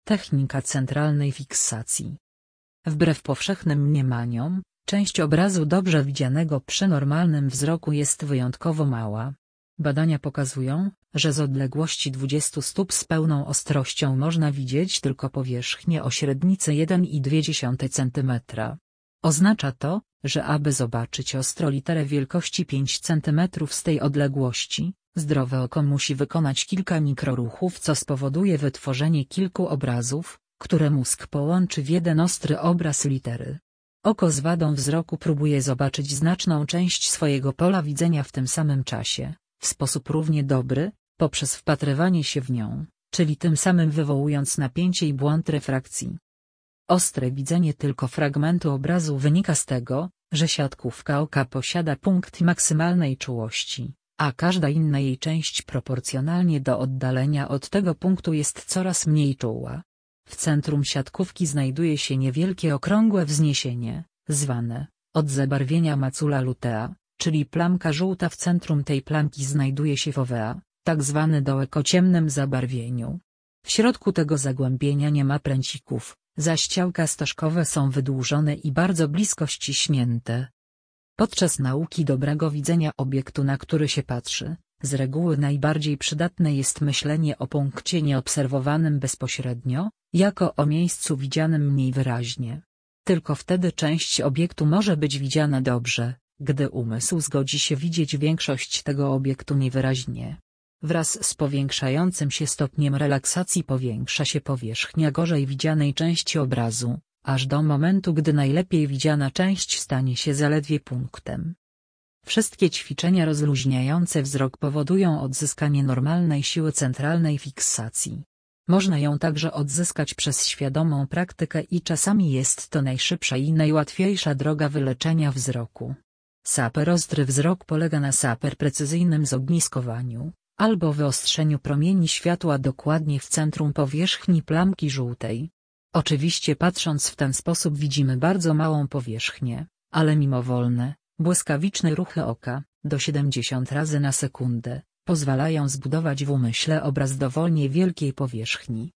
Technika centralnej fiksacji. Wbrew powszechnym mniemaniom, część obrazu dobrze widzianego przy normalnym wzroku jest wyjątkowo mała. Badania pokazują, że z odległości 20 stóp z pełną ostrością można widzieć tylko powierzchnię o średnicy 1,2 cm. Oznacza to, że aby zobaczyć ostro literę wielkości 5 cm z tej odległości, zdrowe oko musi wykonać kilka mikroruchów, co spowoduje wytworzenie kilku obrazów, które mózg połączy w jeden ostry obraz litery. Oko z wadą wzroku próbuje zobaczyć znaczną część swojego pola widzenia w tym samym czasie, w sposób równie dobry, poprzez wpatrywanie się w nią, czyli tym samym wywołując napięcie i błąd refrakcji. Ostre widzenie tylko fragmentu obrazu wynika z tego, że siatkówka oka posiada punkt maksymalnej czułości, a każda inna jej część proporcjonalnie do oddalenia od tego punktu jest coraz mniej czuła. W centrum siatkówki znajduje się niewielkie okrągłe wzniesienie, zwane, od zabarwienia macula lutea, czyli plamka żółta. W centrum tej plamki znajduje się fovea, tak zwany dołek o ciemnym zabarwieniu. W środku tego zagłębienia nie ma pręcików, zaś ciałka stożkowe są wydłużone i bardzo blisko ściśnięte. Podczas nauki dobrego widzenia obiektu, na który się patrzy, z reguły najbardziej przydatne jest myślenie o punkcie nieobserwowanym bezpośrednio, jako o miejscu widzianym mniej wyraźnie. Tylko wtedy część obiektu może być widziana dobrze, gdy umysł zgodzi się widzieć większość tego obiektu niewyraźnie. Wraz z powiększającym się stopniem relaksacji powiększa się powierzchnia gorzej widzianej części obrazu, aż do momentu, gdy najlepiej widziana część stanie się zaledwie punktem. Wszystkie ćwiczenia rozluźniające wzrok powodują odzyskanie normalnej siły centralnej fiksacji. Można ją także odzyskać przez świadomą praktykę i czasami jest to najszybsza i najłatwiejsza droga wyleczenia wzroku. Saper ostry wzrok polega na saper precyzyjnym zogniskowaniu, albo wyostrzeniu promieni światła dokładnie w centrum powierzchni plamki żółtej. Oczywiście patrząc w ten sposób widzimy bardzo małą powierzchnię, ale mimowolne, błyskawiczne ruchy oka, do 70 razy na sekundę, pozwalają zbudować w umyśle obraz dowolnie wielkiej powierzchni.